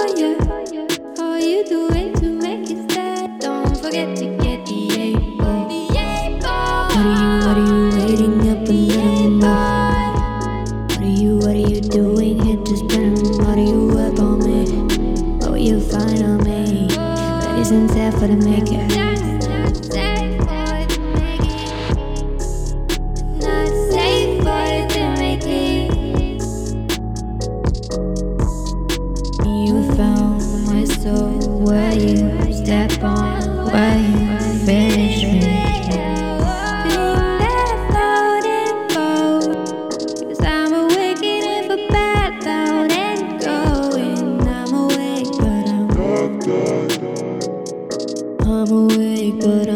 for you. How are you doing to make it sad? Don't forget to get the A-ball. What are you waiting up another month? What are you doing here to spend? What are you up on me? What will you find on me? That isn't there for the maker. You found my soul where you step on, where you finish me. Being left out and go, 'cause I'm awake if a bad out and going. I'm awake, but I'm awake, but